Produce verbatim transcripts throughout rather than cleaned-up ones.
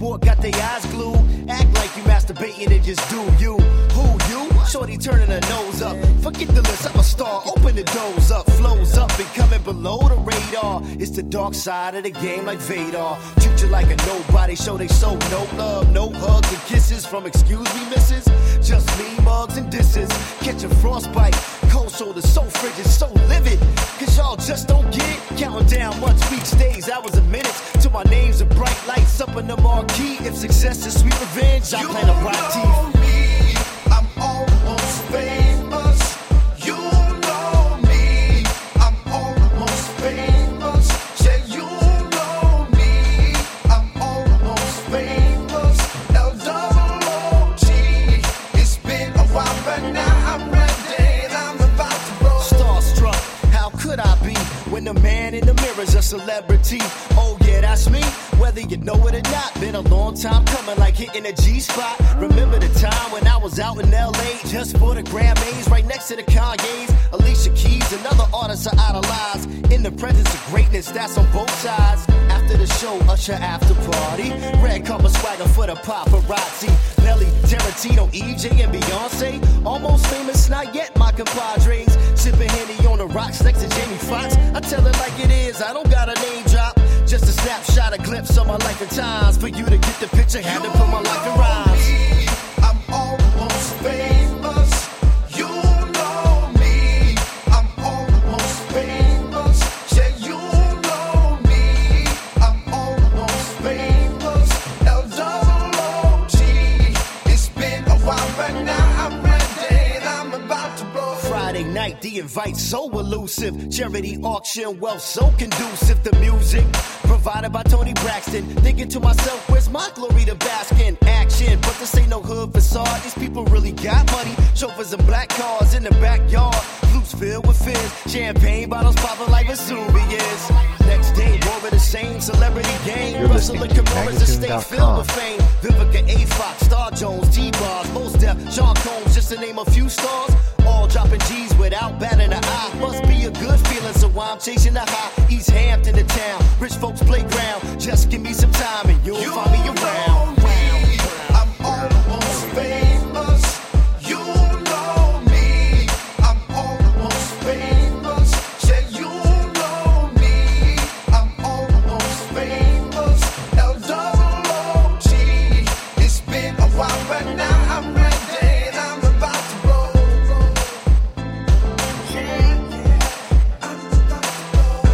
sport, got their eyes glued. Act like you masturbating and just do you. Who you? Shorty turning her nose up. Forget the list, I'm a star. Open the doors up, flows up and coming below the radar. It's the dark side of the game like Vader. Treat you like a nobody, show they show no love, no hugs and kisses from excuse me missus. Just me, mugs and disses. Catching frostbite, cold shoulders so frigid, so livid. Cause y'all just don't get it. Counting down months, weeks, days, hours and minutes till my name's a bright lights up in the marquee. If success is sweet revenge, I plan to rock teeth. Me, I'm almost famous. You know me, I'm almost famous. Say you know me, I'm almost famous. L double O G. It's been a while, but now I'm ready and I'm about to roll. Starstruck, how could I be when the man in the mirror's a celebrity? Oh yeah, that's me. Whether you know it or not, been a long time coming, like hitting a G-spot. Remember the time when I was out in L A just for the Grammys, right next to the Kanye's. Alicia Keys, another artist I idolize. In the presence of greatness, that's on both sides. After the show, usher after party. Red carpet swagger for the paparazzi. Nelly, Tarantino, E J, and Beyonce. Almost famous, not yet, my compadres. Sipping Henny on the rocks next to Jamie Foxx. I tell it like it is, I don't got a name drop. Just a snapshot, a glimpse of my life and times. For you to get the picture, had to put my life in rhymes. Me, I'm almost famous. You know me, I'm almost famous. Say you know me, I'm almost famous. L double O G. It's been a while, but now I'm ready and I'm about to blow. Friday night, the invite so elusive. Charity auction, wealth so conducive. The music provided by Tony Braxton. Thinking to myself, where's my glory to bask in action? But this ain't no hood facade. These people really got money. Chauffeurs and black cars in the backyard. Flutes filled with fizz. Champagne bottles popping like Vesuvius. Next day, more of the same celebrity game. You're Russell listening and to Camaro's estate Magnatune dot filled com. with fame. Vivica A. Fox, Star Jones, T-Bars, Mos Def, Sean Combs, just to name a few stars. All dropping G's without batting an eye. Must be a good feeling, so I'm chasing the high. East Hampton, the town, rich folks playground. Just give me some time and you'll You find me around. know me, I'm almost famous. You know me, I'm almost famous. Say you know me, I'm almost famous. L double O G. It's been a while, but now I'm ready and I'm about to roll. Yeah, I'm about to roll.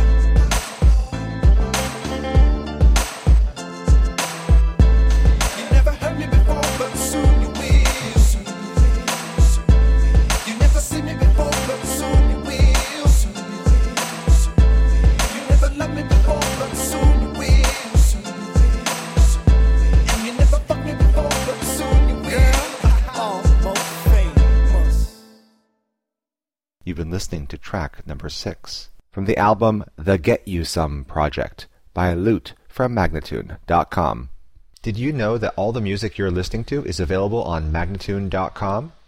You never heard me before, but soon you will. Soon you will. Soon you will. You never seen me before, but soon you will. Soon you will. Soon you will. You never loved me before, but soon you will. Soon you will. Soon you will. And you never fucked me before, but soon you will. Almost famous. You've been listening to track number six from the album The Get You Some Project by Lute from Magnatune dot com. Did you know that all the music you're listening to is available on Magnatune dot com?